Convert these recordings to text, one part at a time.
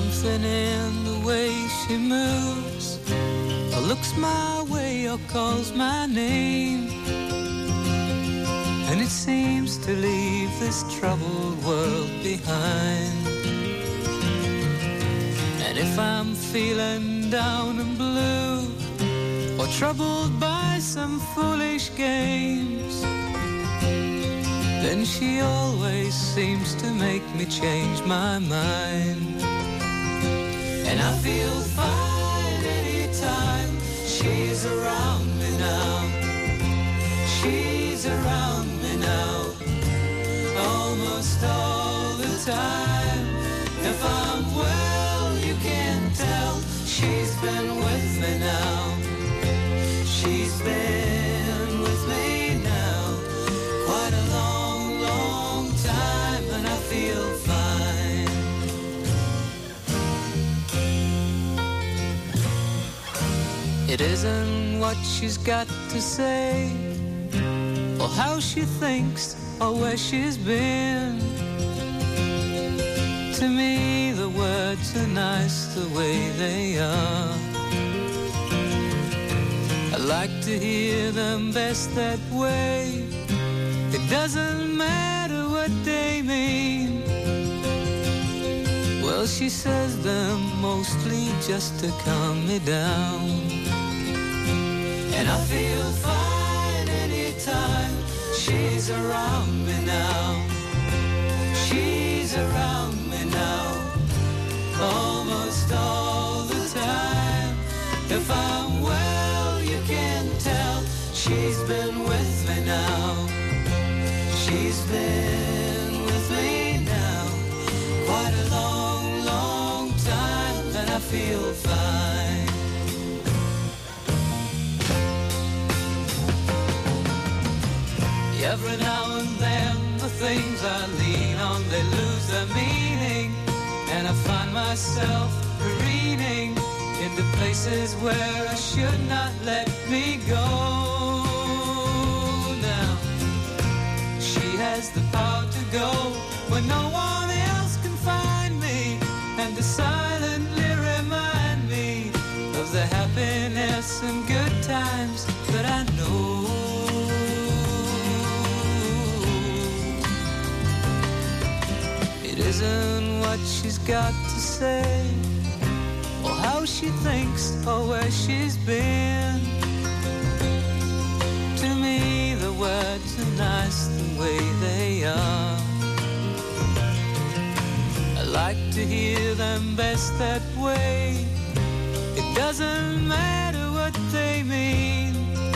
something in the way she moves, or looks my way, or calls my name, and it seems to leave this troubled world behind. And if I'm feeling down and blue, or troubled by some foolish games, then she always seems to make me change my mind. And I feel fine anytime she's around me now. She's around me now, almost all the time. If I'm well, you can tell she's been with me now. She's been with me now quite a long, long time, and I feel fine. It isn't what she's got to say, or how she thinks, or where she's been. To me the words are nice the way they are. I like to hear them best that way. It doesn't matter what they mean. Well, she says them mostly just to calm me down. And I feel fine anytime she's around me now. She's around me now, almost all the time. If I'm well, you can tell she's been with me now. She's been with me now quite a long, long time, and I feel fine. Every now and then the things I lean on, they lose their meaning, and I find myself careening into places where I should not let me go. Now she has the power to go when no one else can find me, and to silently remind me of the happiness and good times that I know. It isn't what she's got to say, or how she thinks, or where she's been. To me the words are nice the way they are. I like to hear them best that way. It doesn't matter what they mean.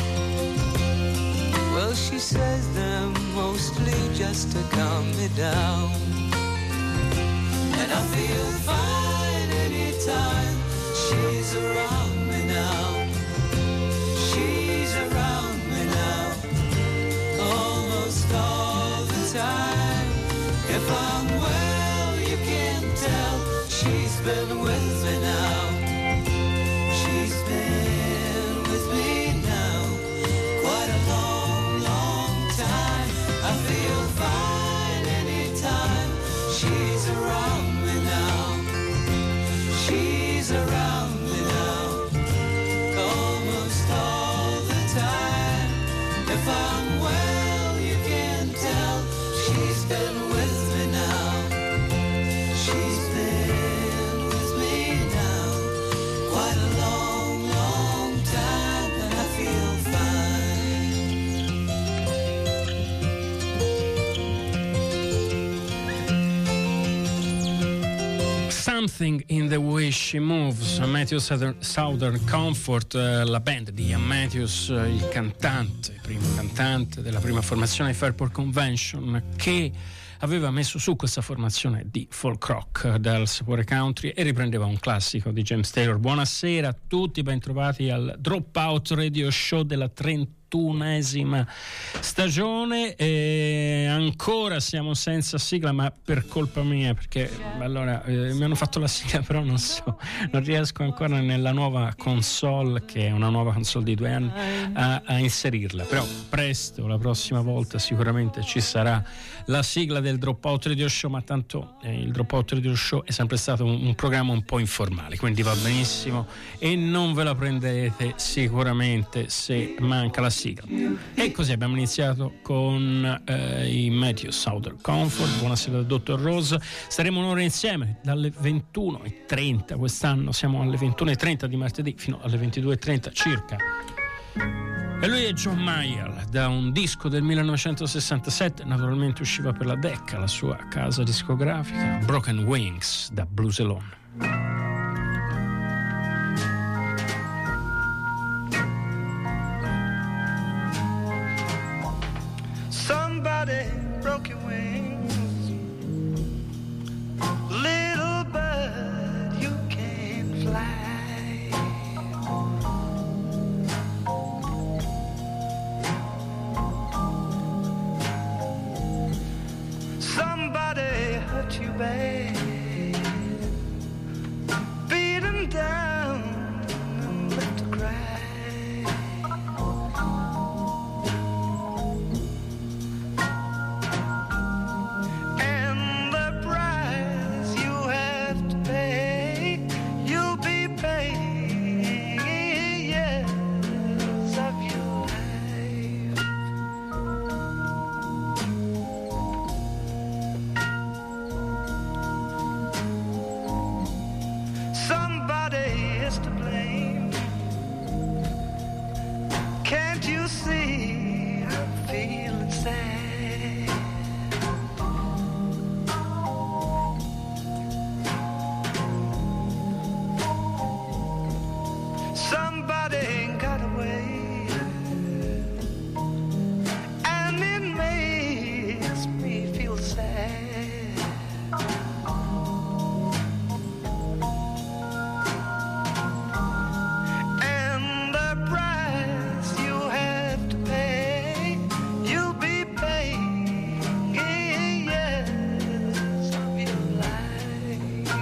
Well, she says them mostly just to calm me down. And I feel fine anytime she's around me now. She's around me now, almost all the time. If I'm well, you can tell she's been with me now. She's been with me now quite a long, long time. I feel fine anytime she's around me now. She's around me now, almost all the time. If I'm well, you can tell she's been with me now. She's been with me now quite a long, long time, and I feel fine. Something in the way she moves, Matthew Southern Comfort, la band di Ian Matthews, il cantante, il primo cantante della prima formazione di Fairport Convention, che aveva messo su questa formazione di folk rock del sapore country e riprendeva un classico di James Taylor. Buonasera a tutti, ben trovati al Dropout Radio Show della 31 31esima stagione e ancora siamo senza sigla, ma per colpa mia, perché allora mi hanno fatto la sigla, però non riesco ancora nella nuova console, che è una nuova console di 2 anni, a inserirla. Però presto, la prossima volta sicuramente ci sarà la sigla del Dropout Radio Show, ma tanto il Dropout Radio Show è sempre stato un programma un po' informale, quindi va benissimo e non ve la prenderete sicuramente se manca la sigla. E così abbiamo iniziato con i Matthew Southern Comfort. Buonasera dal Dottor Rose, staremo un'ora insieme dalle 21:30, quest'anno siamo alle 21:30 di martedì fino alle 22:30 circa. E lui è John Mayer, da un disco del 1967, naturalmente usciva per la Decca, la sua casa discografica, Broken Wings, da Blues Alone. Somebody broke your wings, little bird, you can fly. Somebody hurt you bad, beat him down and left to cry. And the price you have to pay, you'll be paying years of your life. Somebody is to blame. Can't you see I'm feeling sad? Somebody got away, and it makes me feel sad. And the price you have to pay, you'll be paying years of your life.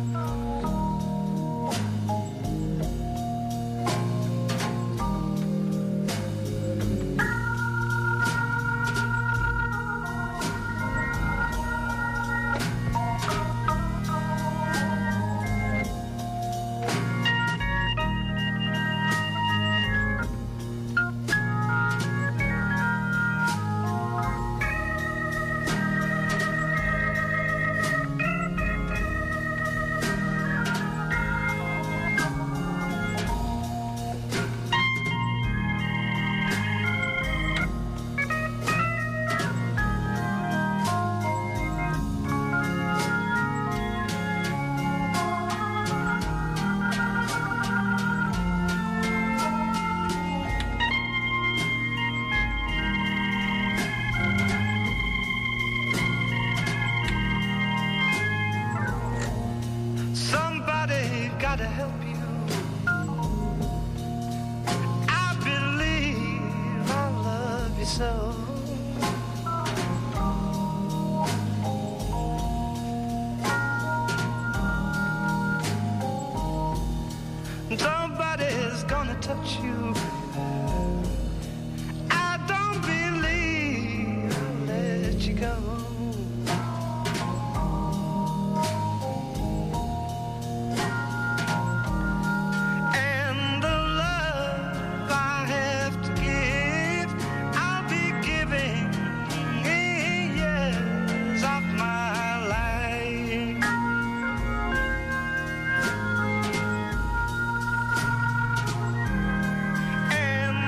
Somebody gotta help you. I believe I love you so. Nobody's gonna touch you. I don't believe I'll let you go. And the love I have to give, I'll be giving years of my life. And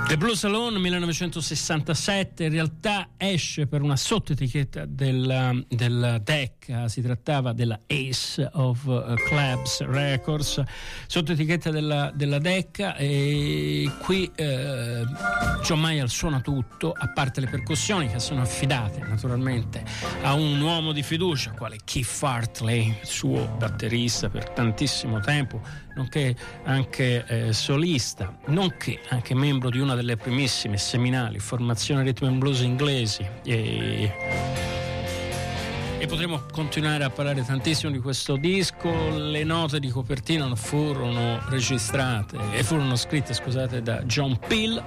The Blue Salon 1967, in realtà esce per una sottoetichetta della Decca, si trattava della Ace of Clubs Records, sottoetichetta della Decca, e qui John Mayall suona tutto, a parte le percussioni che sono affidate naturalmente a un uomo di fiducia quale Keith Hartley, suo batterista per tantissimo tempo, nonché anche solista, nonché anche membro di una delle primissime seminali formazioni rhythm and blues inglesi, e potremo continuare a parlare tantissimo di questo disco. Le note di copertina furono registrate e furono scritte, scusate, da John Peel,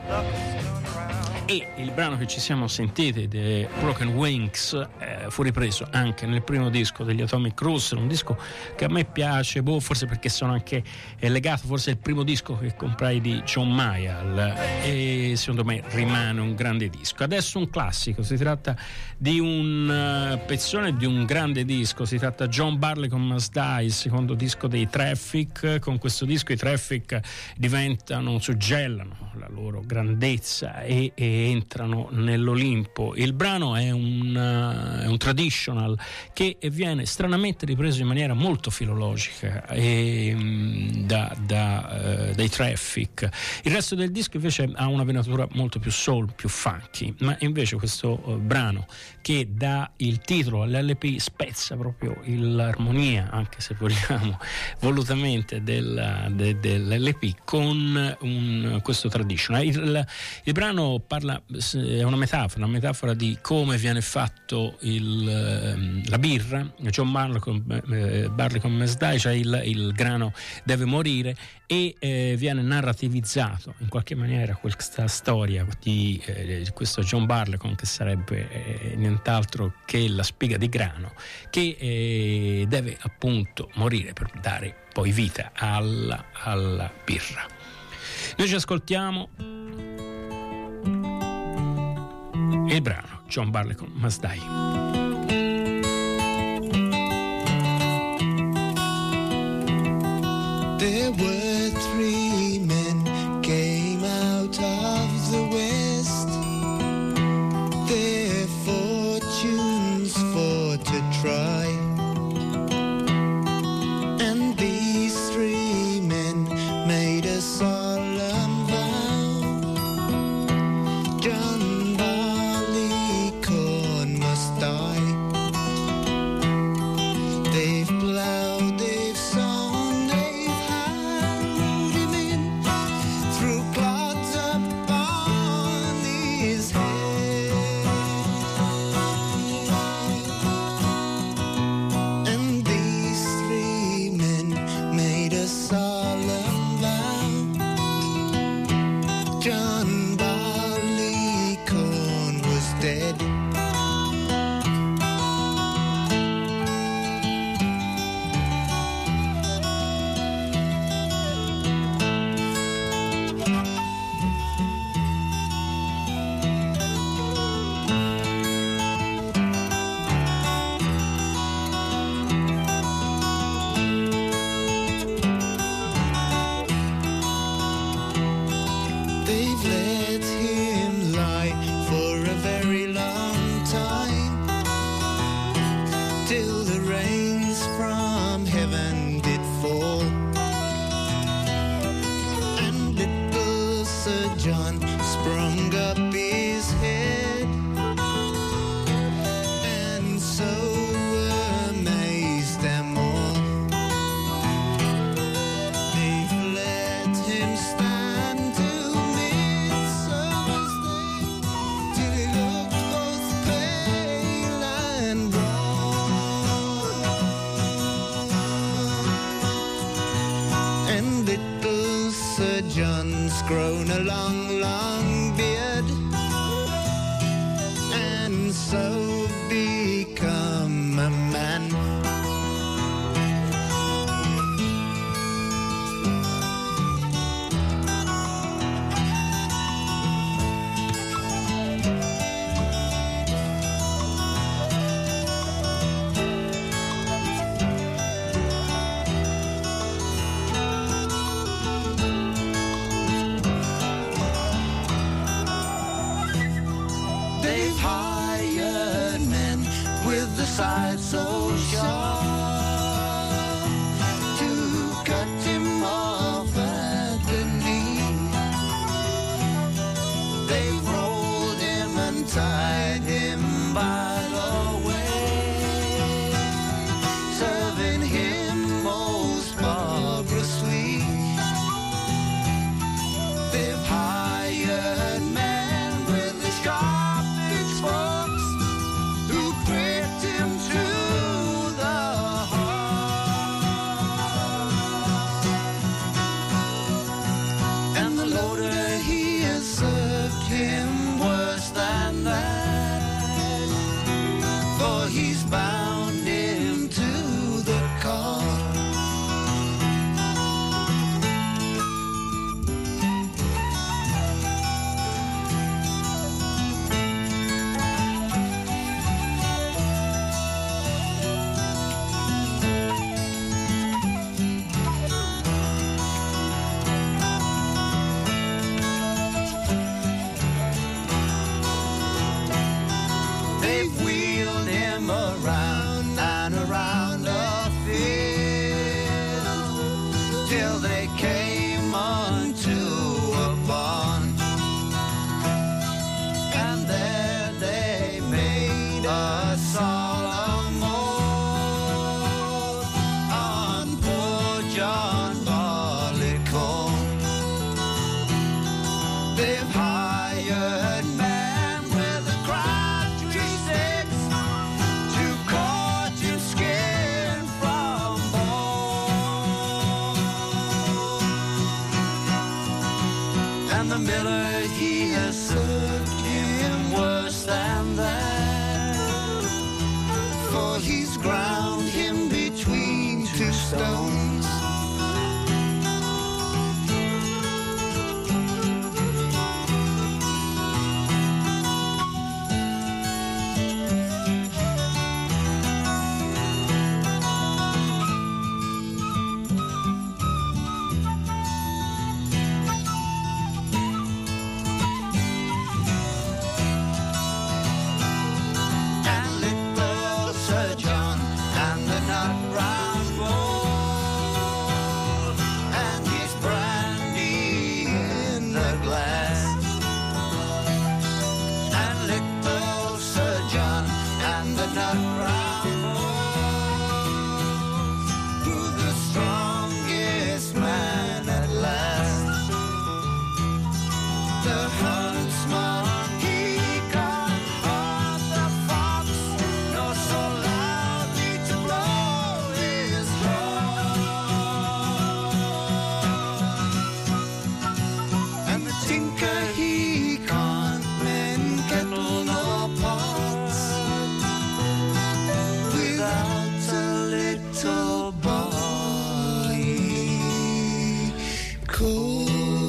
e il brano che ci siamo sentiti, The Broken Wings, fu ripreso anche nel primo disco degli Atomic Cruiser, un disco che a me piace, forse perché sono anche legato, forse è il primo disco che comprai di John Mayall, e secondo me rimane un grande disco. Adesso un classico, si tratta di un pezzone di un grande disco, si tratta John Barleycorn Must Die, il secondo disco dei Traffic. Con questo disco i Traffic suggellano la loro grandezza e entrano nell'Olimpo. Il brano è un traditional che viene stranamente ripreso in maniera molto filologica dai Traffic. Il resto del disco invece ha una venatura molto più soul, più funky, ma invece questo brano che dà il titolo all'LP spezza proprio l'armonia, anche se vogliamo volutamente dell'LP, con questo traditional. Il brano è una metafora di come viene fatto la birra. John Barleycorn Must Die, cioè il grano deve morire, e viene narrativizzato in qualche maniera questa storia di questo John Barleycorn, che sarebbe nient'altro che la spiga di grano, che deve appunto morire per dare poi vita alla birra. Noi ci ascoltiamo il brano John Barleycorn Must Die. There were 3 men came out of the west, their fortunes for to try, and these 3 men made a solemn vow. John Barleycorn must die. They've plowed, they've sown, they've harrowed him in through clods upon his head. And these 3 men made a solemn vow. John Barleycorn was dead. They've let him lie for a very long time, till the rains from heaven did fall, and little Sir John sprung up his head, and so amazed them all. They've let him stand till midsummer's day, till he looked both pale and wan. And little Sir John's grown a long, long beard, and so become a man. side so sharp to cut him off at the knee. They rolled him and tied him by the way, serving him most barbarous sweet. They've hired men with the sharp pitchforks who pricked him to the heart. And the loader, he has served him worse than that, for he's bound him to the car. They've wheeled him around and around the field till they came onto a barn, and there they made a solemn oath on poor John Barleycorn. They've hired men with a crabtree six to cut him skin from bone. And the miller, he has served him worse than that, for he's ground him between two stones. And little Sir John and the nut round bowl, and his brandy in the glass. And little Sir John and the nut round bowl grew the strongest man at last. The huntsman, he got on the fox, nor so loudly to blow his horn. And the tinker, he can't mend kettle nor pots without a little barleycorn.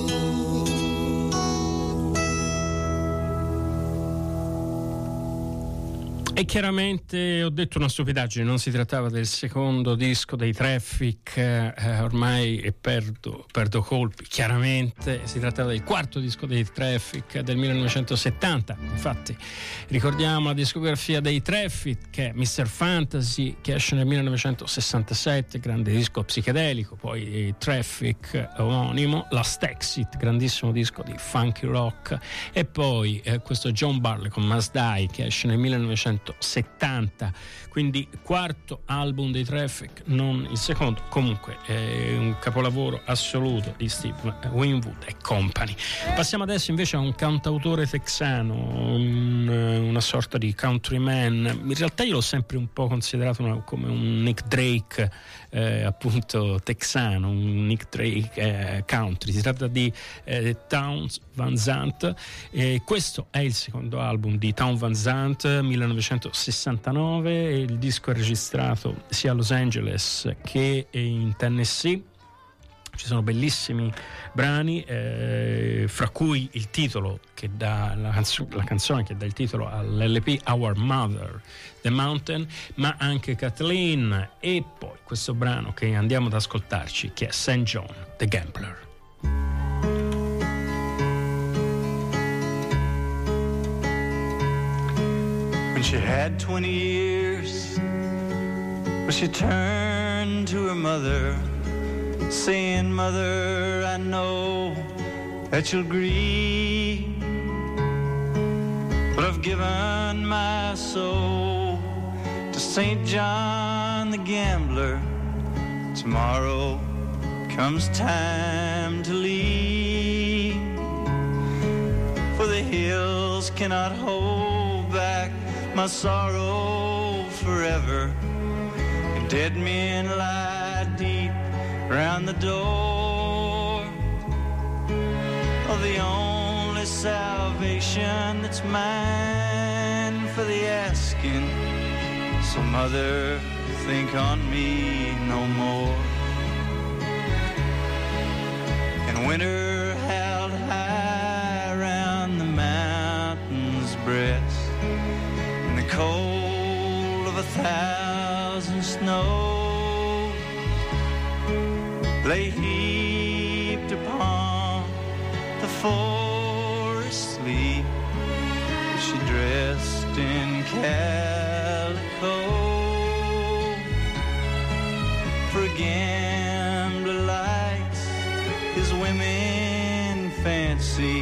E chiaramente ho detto una stupidaggine, non si trattava del secondo disco dei Traffic, ormai perdo colpi, chiaramente si trattava del quarto disco dei Traffic del 1970. Infatti ricordiamo la discografia dei Traffic, che è Mr. Fantasy, che esce nel 1967, grande disco psichedelico, poi Traffic omonimo, Last Exit, grandissimo disco di funky rock, e poi questo John Barleycorn con Must Die, che esce nel 1970, quindi quarto album dei Traffic, non il secondo. Comunque è un capolavoro assoluto di Steve Winwood e Company. Passiamo adesso invece a un cantautore texano, una sorta di countryman. In realtà io l'ho sempre un po' considerato come un Nick Drake, appunto texano, un Nick Drake country. Si tratta di Townes Van Zandt, questo è il secondo album di Townes Van Zandt, 1969. Il disco è registrato sia a Los Angeles che in Tennessee. Ci sono bellissimi brani, fra cui il titolo che dà la canzone che dà il titolo all'LP, Our Mother, The Mountain, ma anche Kathleen, e poi questo brano che andiamo ad ascoltarci, che è St. John the Gambler. she had 20 years, well, she turned to her mother, saying, "Mother, I know that you'll grieve, but I've given my soul to St. John the Gambler. Tomorrow comes time to leave, for the hills cannot hold back my sorrow forever. And dead men lie deep round the door of the only salvation that's mine for the asking. So mother, think on me no more." And winter held high round the mountain's breast, in the cold of 1,000 snows lay heaped upon the forest sleep. She dressed in calico for a gambler likes his women fancy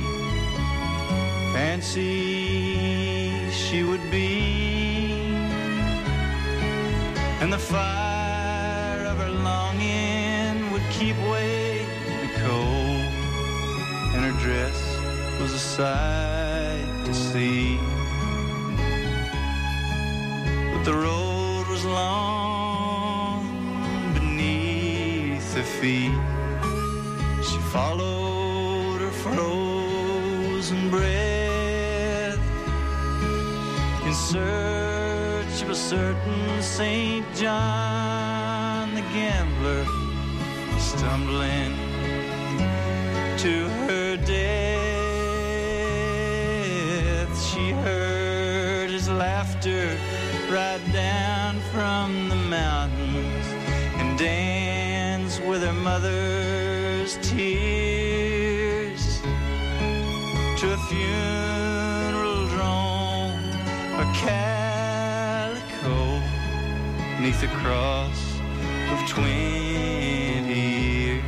she would be, and the fire of her longing would keep away the cold, and her dress was a sight to see. But the road was long beneath her feet. She followed her frozen breath in search of a certain St. John the Gambler, stumbling to her death. She heard his laughter ride down from the mountains and dance with her mother's tears to a funeral drone or calico neath the cross of 20 years,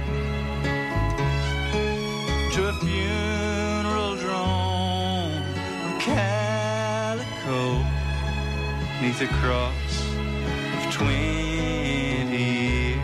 to a funeral drone of calico neath the cross of 20 years.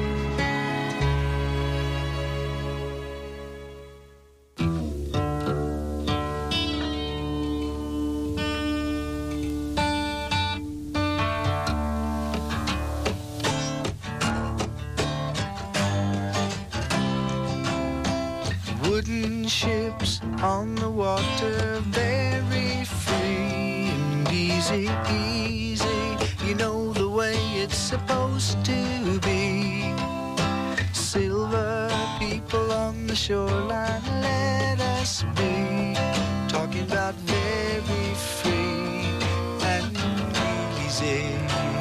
Wooden ships on the water, very free and easy, easy. You know the way it's supposed to be. Silver people on the shoreline, let us be. Talking about very free and easy.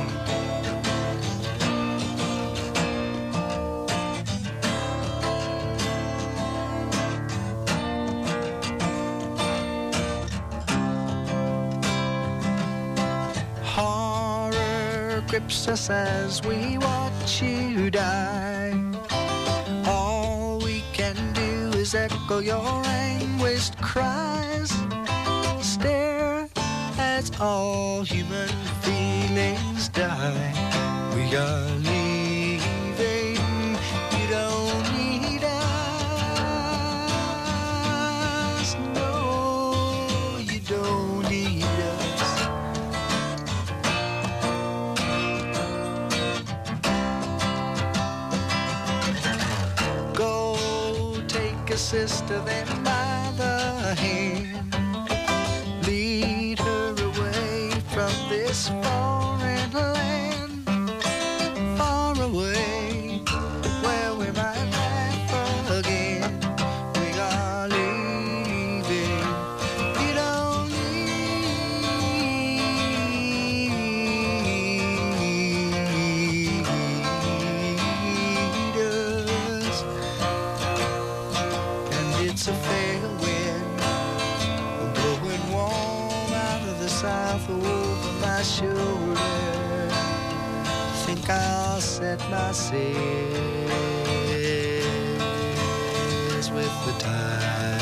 Grips us as we watch you die. All we can do is echo your anguished cries. Stare as all human feelings die. We are leaving, you don't need us. No, you don't need us. A sister then by the hand, lead her away from this foreign land, far away where we might laugh again. We are leaving, you don't need us. It's a fair wind blowing warm out of the south over my shoulder. Think I'll set my sails with the tide.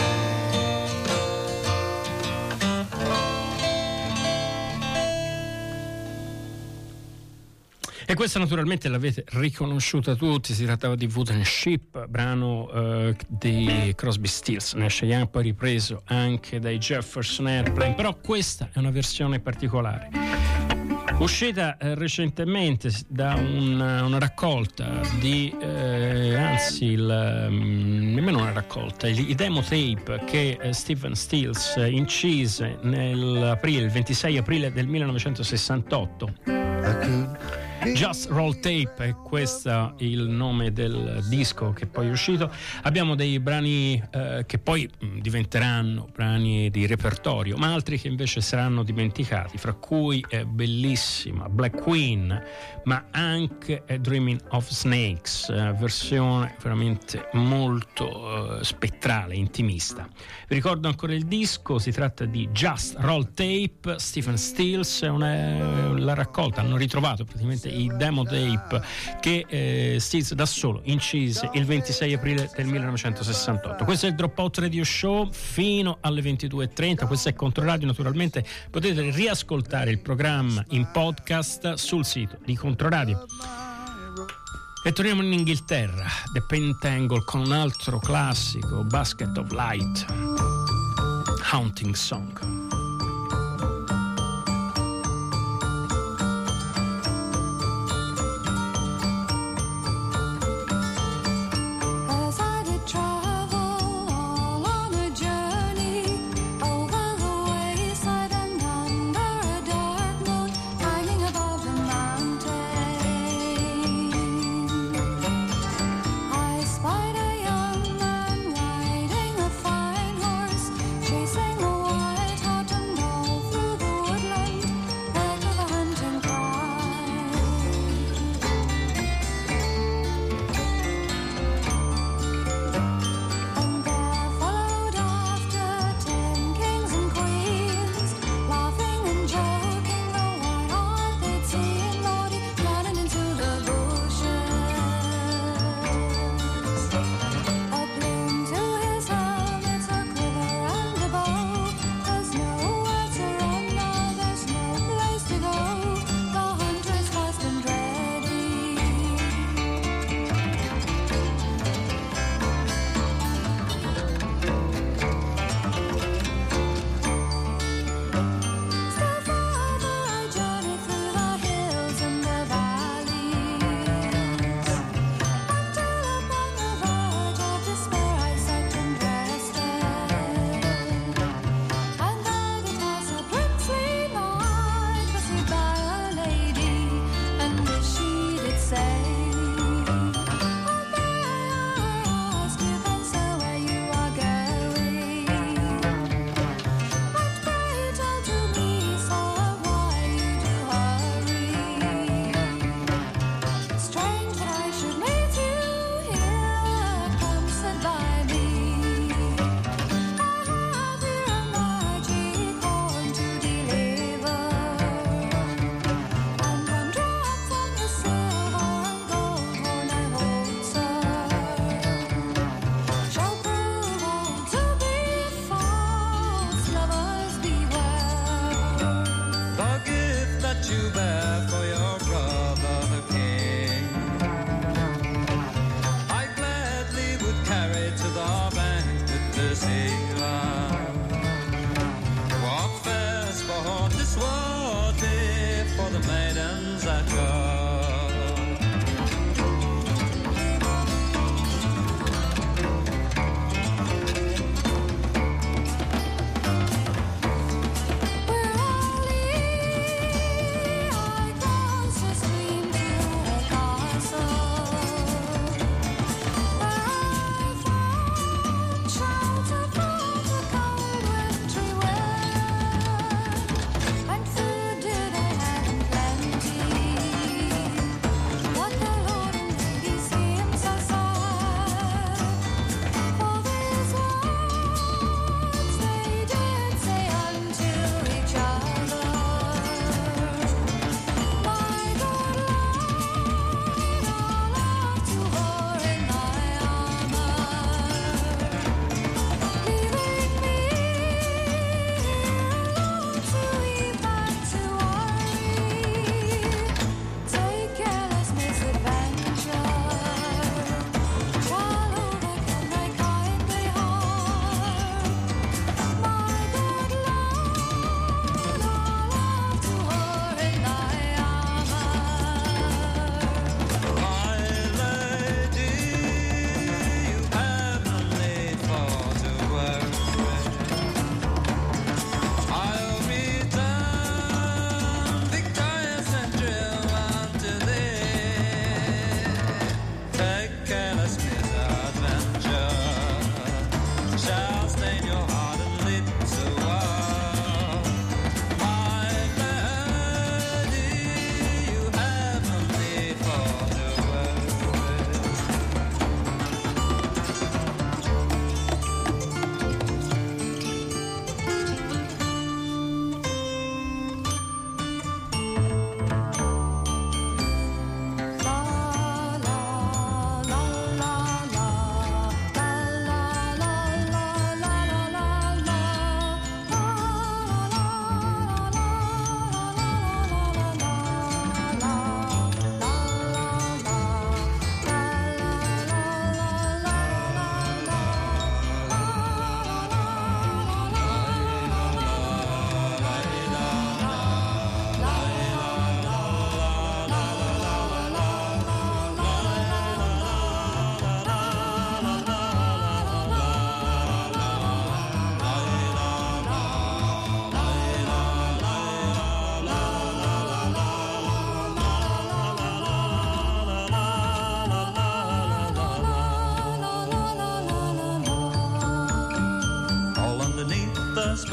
E questa naturalmente l'avete riconosciuta tutti, si trattava di Wooden Ship, brano di Crosby, Stills, Nash & Young, poi ripreso anche dai Jefferson Airplane, però questa è una versione particolare. Uscita recentemente da una raccolta di, nemmeno una raccolta, i demo tape che Stephen Stills incise il 26 aprile del 1968. Just Roll Tape, è questo il nome del disco che poi è uscito. Abbiamo dei brani che poi diventeranno brani di repertorio, ma altri che invece saranno dimenticati, fra cui è bellissima Black Queen, ma anche Dreaming of Snakes, versione veramente molto spettrale, intimista. Vi ricordo ancora il disco, si tratta di Just Roll Tape, Stephen Stills, la raccolta, hanno ritrovato praticamente i demo tape che Stills da solo incise il 26 aprile del 1968. Questo è il Dropout Radio Show fino alle 22:30. Questo è Controradio. Naturalmente potete riascoltare il programma in podcast sul sito di Controradio. E torniamo in Inghilterra, The Pentangle, con un altro classico, Basket of Light, Haunting Song. Chasing a white hart and all through the woodland.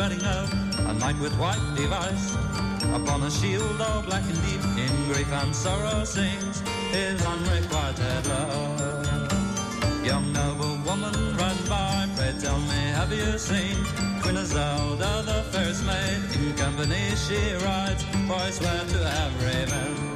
setting out, a knight with white device. Upon a shield all black and deep, in grief and sorrow sings his unrequited love. Young noble woman riding by, pray tell me, have you seen Queen Isolda, the first maid? In company she rides, for I swear to have raven.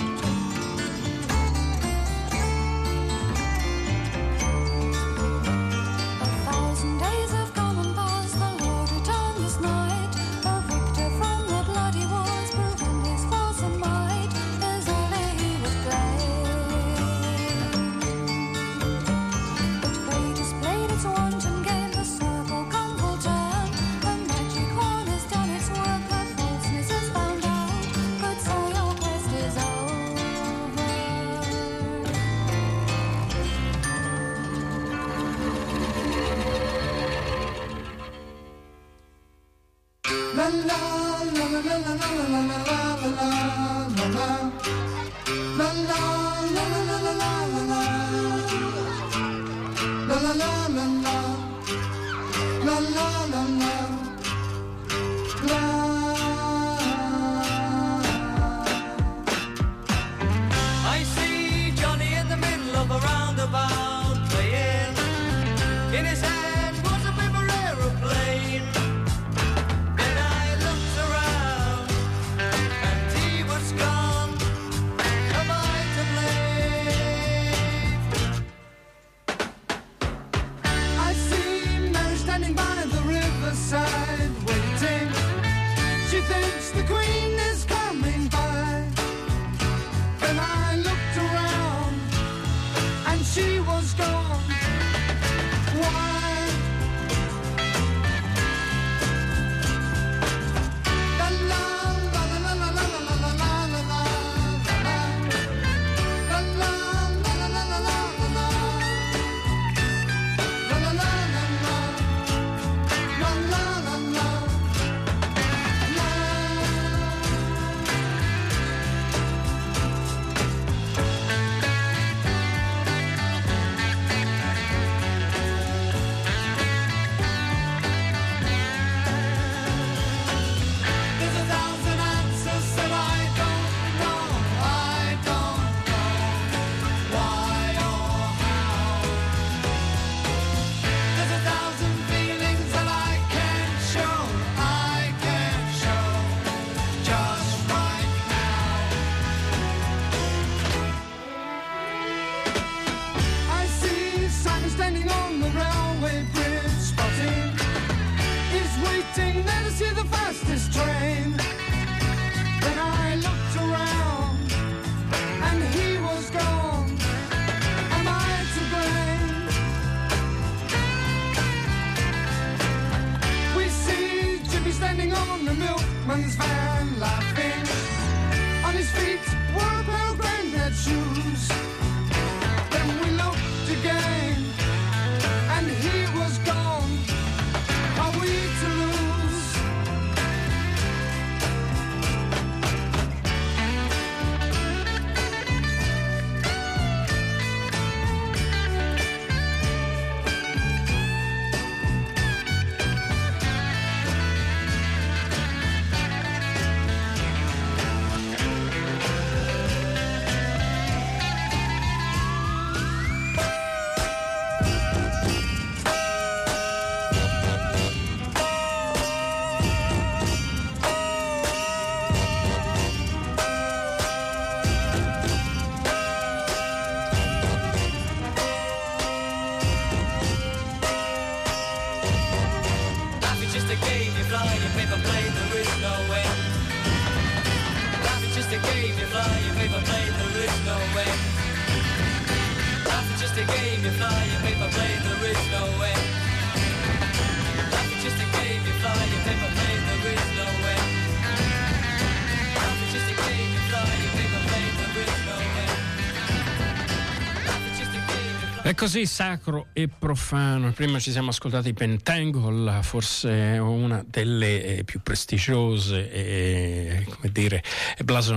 È così sacro e profano. Prima ci siamo ascoltati Pentangle, forse una delle più prestigiose e, come dire, blasonate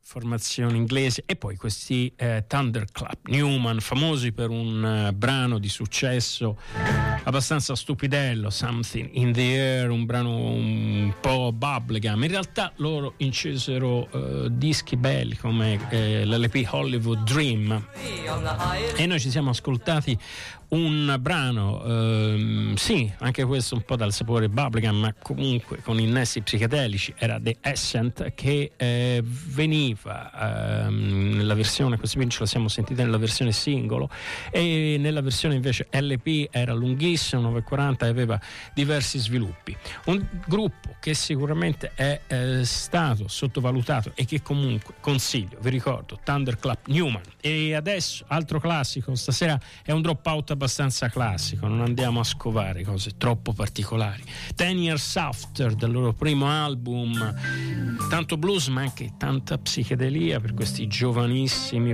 formazione inglese, e poi questi Thunderclap Newman, famosi per un brano di successo abbastanza stupidello, Something in the Air, un brano un po' bubblegum. In realtà loro incesero dischi belli come l'LP Hollywood Dream, e noi ci siamo ascoltati un brano, sì, anche questo un po' dal sapore bubblegum, ma comunque con innesti psichedelici. Era The Ascent, che veniva nella versione, questa qui ce la siamo sentita nella versione singolo, e nella versione invece LP era lunghissimo, 9:40, e aveva diversi sviluppi. Un gruppo che sicuramente è stato sottovalutato e che comunque consiglio, vi ricordo, Thunderclap Newman. E adesso altro classico, stasera è un dropout abbastanza classico, non andiamo a scovare cose troppo particolari. 10 Years After, del loro primo album, tanto blues ma anche tanta psichedelia per questi giovanissimi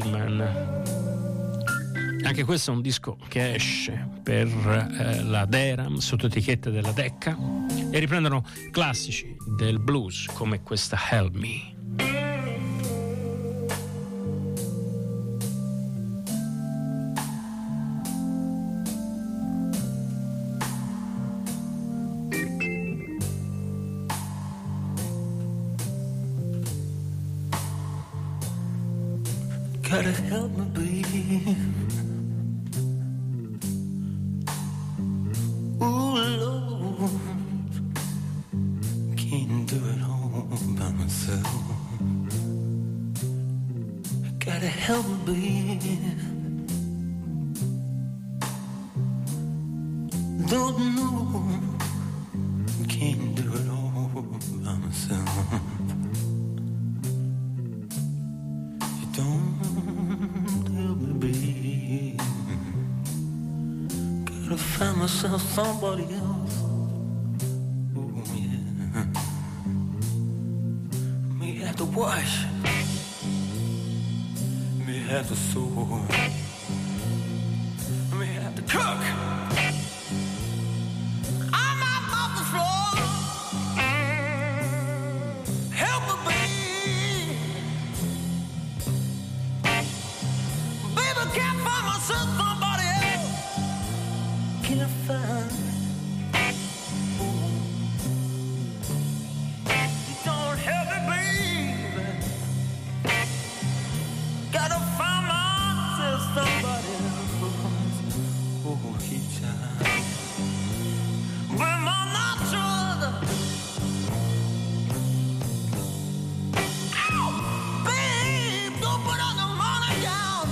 bluesman. Anche questo è un disco che esce per la Deram sotto etichetta della Decca, e riprendono classici del blues come questa Help Me. Gotta help me breathe. Ooh, Lord, can't do it all by myself. Gotta help me breathe. Don't know, can't do it all by myself. You don't help me breathe. Gotta find myself somebody else. Oh yeah. May have to wash, may have to sew, may have to cook. I'm out off the floor. Help me breathe. Baby, can't find myself somebody else. Can't find. Don't help me breathe. Gotta find myself somebody else. Oh, each time. When I'm not sure. Ow! Babe, don't put on the money down.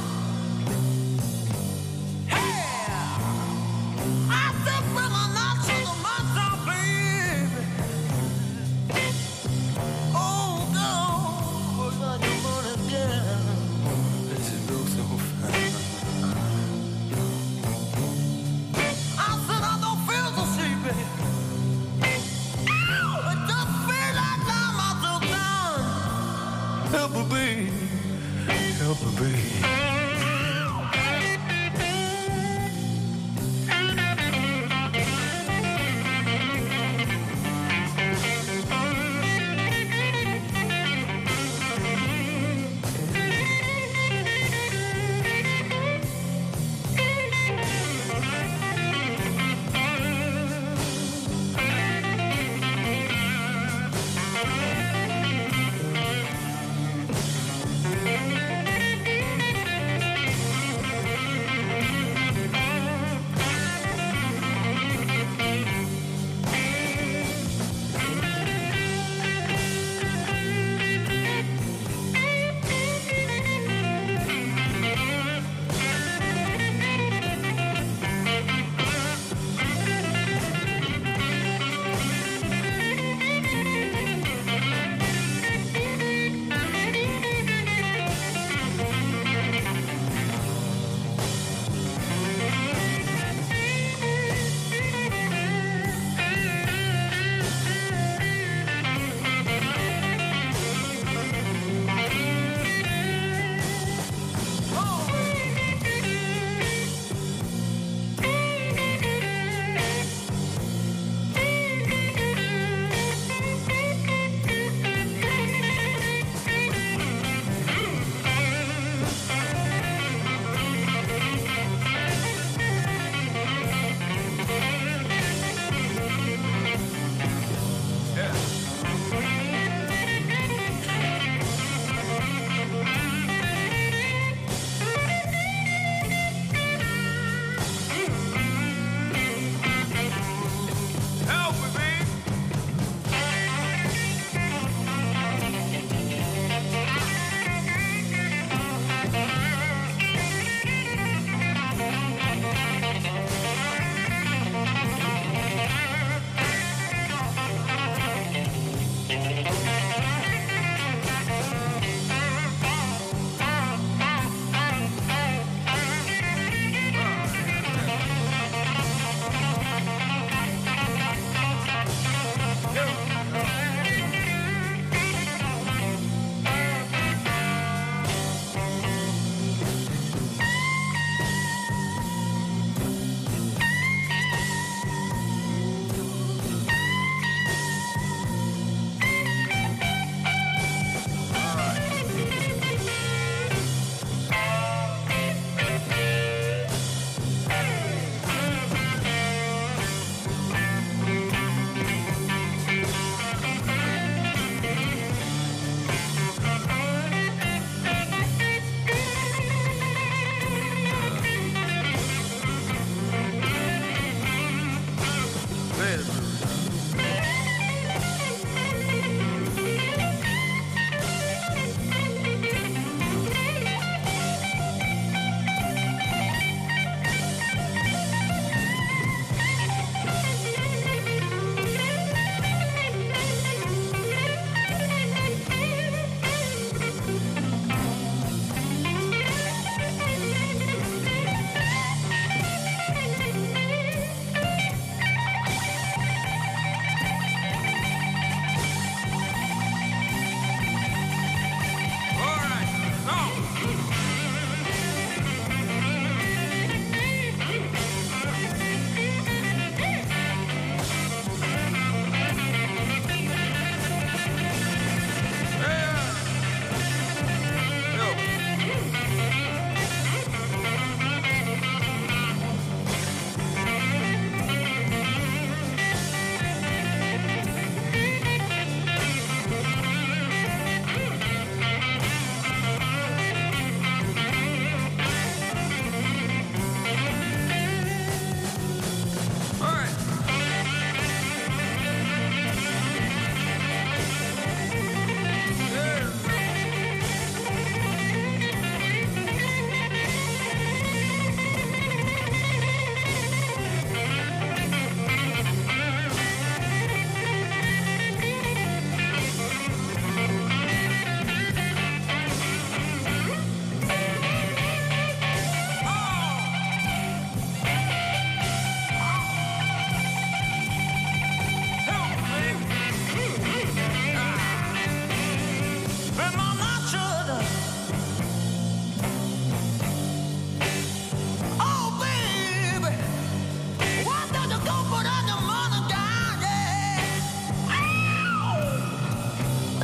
Hey! I said when I'm not sure of myself, baby. Oh, no. Put on your money down. This is so fine. I said I don't feel so sleepy. Ow! It just feels like I'm myself down. Help me breathe. Help me breathe.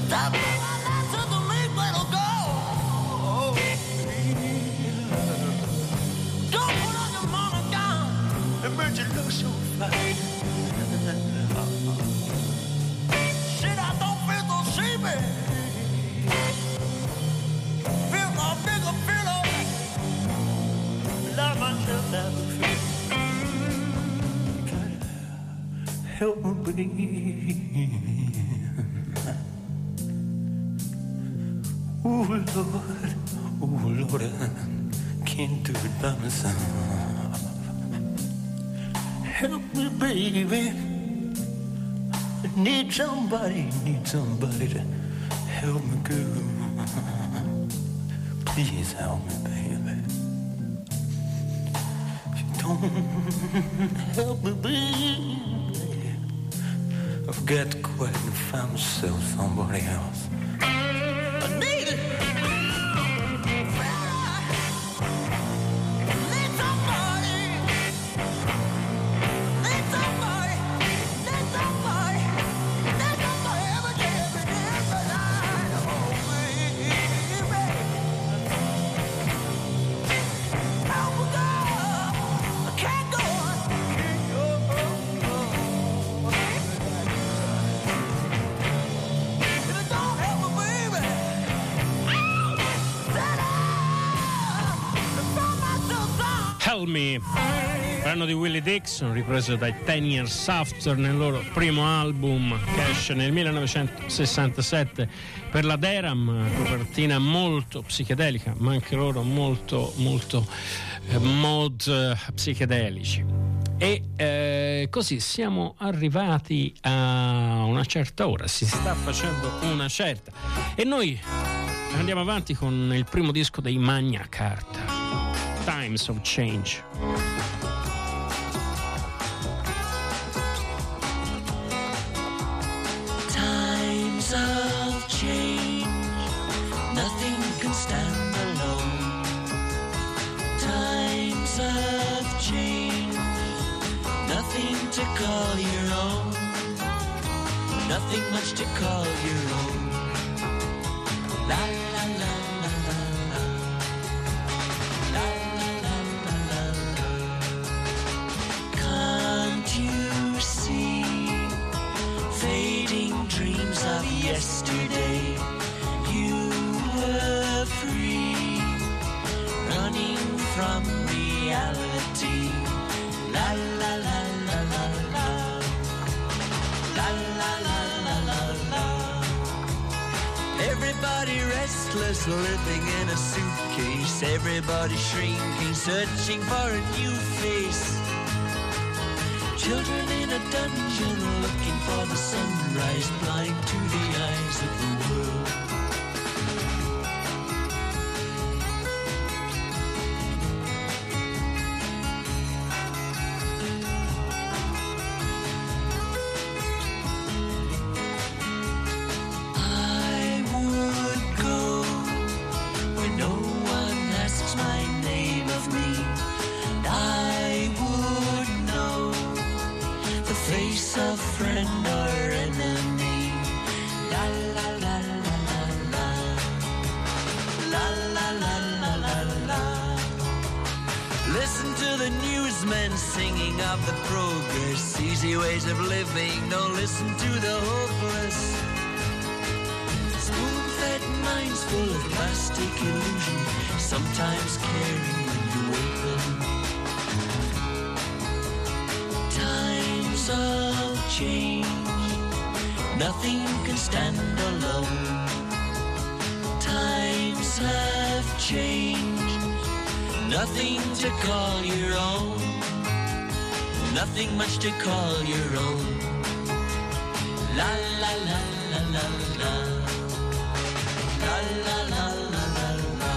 Stop my life to the meat when I'll go. Don't put on your mama gown and make you look so fine. Shit, I don't feel so sleepy. Feel my bigger pillow. Love myself that feel. Help me breathe. Oh Lord, I can't do it by myself. Help me, baby. I need somebody to help me, girl. Please help me, baby. If you don't help me, baby, I've got to go out and find myself somebody else. I need it. Tell Me, brano di Willie Dixon ripreso dai 10 Years After nel loro primo album che esce nel 1967 per la Deram, copertina molto psichedelica, ma anche loro molto mod psichedelici. E così siamo arrivati a una certa ora, si sta facendo una certa, e noi andiamo avanti con il primo disco dei Magna Carta, Times of Change. Times of change, nothing can stand alone. Times of change, nothing to call your own. Nothing much to call your own. La la la la la la. La la la la la la. Can't you see fading dreams of yesterday? You were free, running from reality. La la la la la la. La la la la la la. Everybody restless, living in a suitcase. Everybody shrinking, searching for a new face. Children in a dungeon, looking for the sunrise, blind to the eyes of the world. I would go where no one asks my name of me. I would know the face of friend or enemy. La la la la la la. La la la la la la. Listen to the newsmen singing of the progress, easy ways of living. Don't listen to the hopeless. Spoon-fed minds full of plastic illusion, sometimes caring when you wake them. Times of change, nothing can stand alone. Times have changed, nothing to call your own. Nothing much to call your own. La la la la la la. La la la la la la.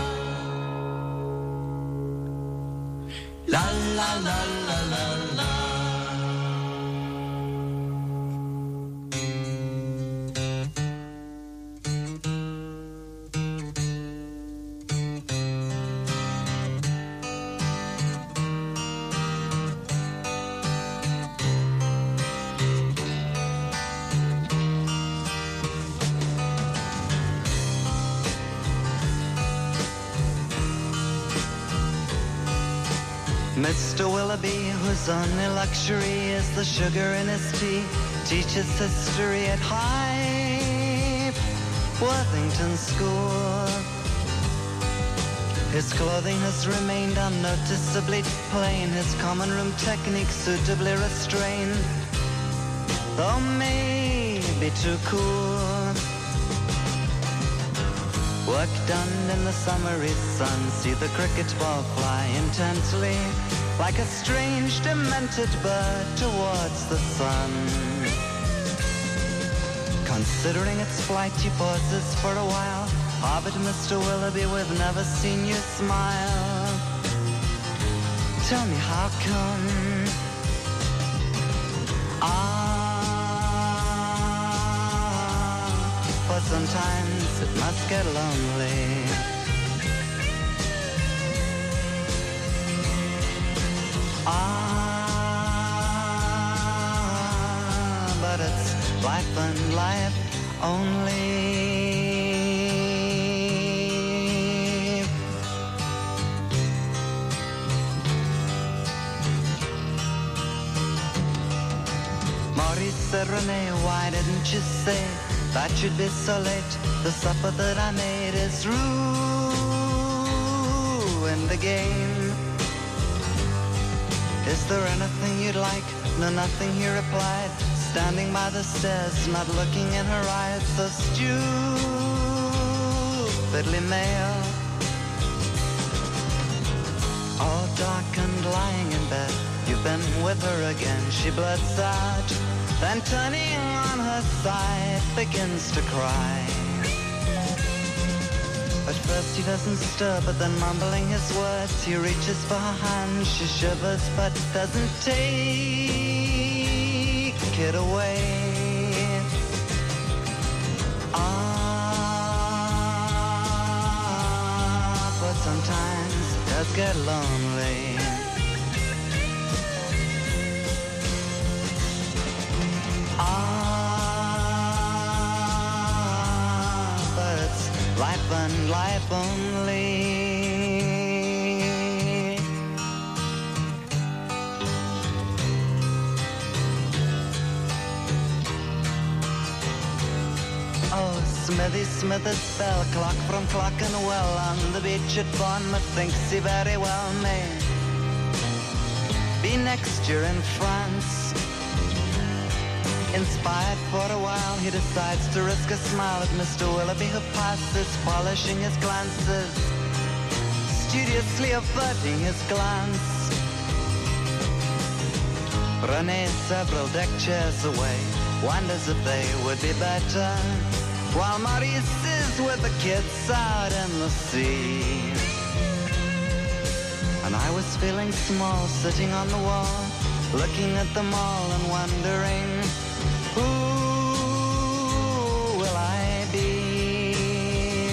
La la la la la la. Mr. Willoughby, whose only luxury is the sugar in his tea, teaches history at High Worthington School. His clothing has remained unnoticeably plain, his common room technique suitably restrained, though maybe too cool. Work done in the summery sun, see the cricket ball fly intently, like a strange demented bird towards the sun. Considering its flight, he pauses for a while. Ah, but Mr. Willoughby, we've never seen you smile. Tell me how come? But sometimes it must get lonely. But it's life and life only. Maurice said, Renee, why didn't you say that you'd be so late? The supper that I made is ruined the game. Is there anything you'd like? No, nothing, he replied, standing by the stairs, not looking in her eyes, so stupidly male. All dark and lying in bed, you've been with her again, she blurts out, then turning on her side, begins to cry. At first he doesn't stir, but then mumbling his words, he reaches for her hand, she shivers but doesn't take it away. But sometimes it does get lonely. But it's life and life only. Oh, Smithy Smithers bell, clock from Clockenwell, on the beach at Bournemouth, thinks he very well may be next year in France. Inspired for a while, he decides to risk a smile at Mr. Willoughby, who passes, polishing his glances, studiously averting his glance. Renee, several deck chairs away, wonders if they would be better, while Maurice is with the kids out in the sea. And I was feeling small, sitting on the wall, looking at them all and wondering, who will I be?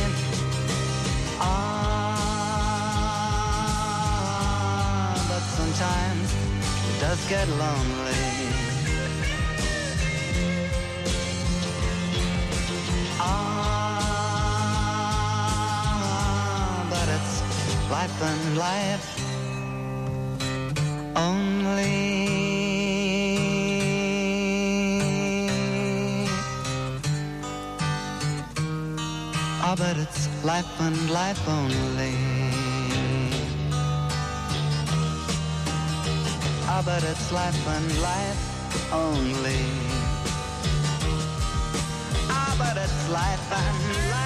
But sometimes it does get lonely. But it's life and life only. But it's life and life only. But it's life and life only. But it's life and life.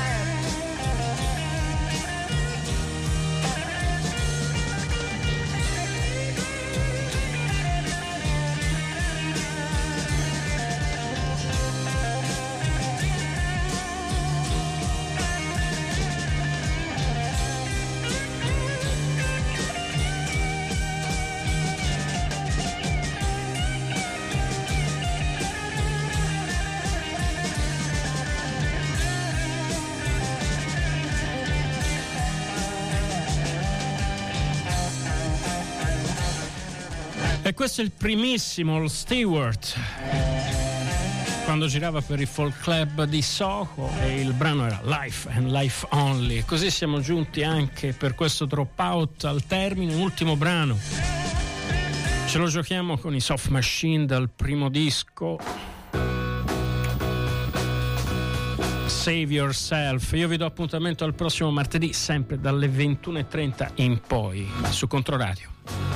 E questo è il primissimo All Stewart, quando girava per il folk club di Soho, e il brano era Life and Life Only. E così siamo giunti anche per questo Dropout al termine, ultimo brano Ce lo giochiamo con i Soft Machine dal primo disco Save Yourself. Io vi do appuntamento al prossimo martedì, sempre dalle 21:30 in poi, su Controradio.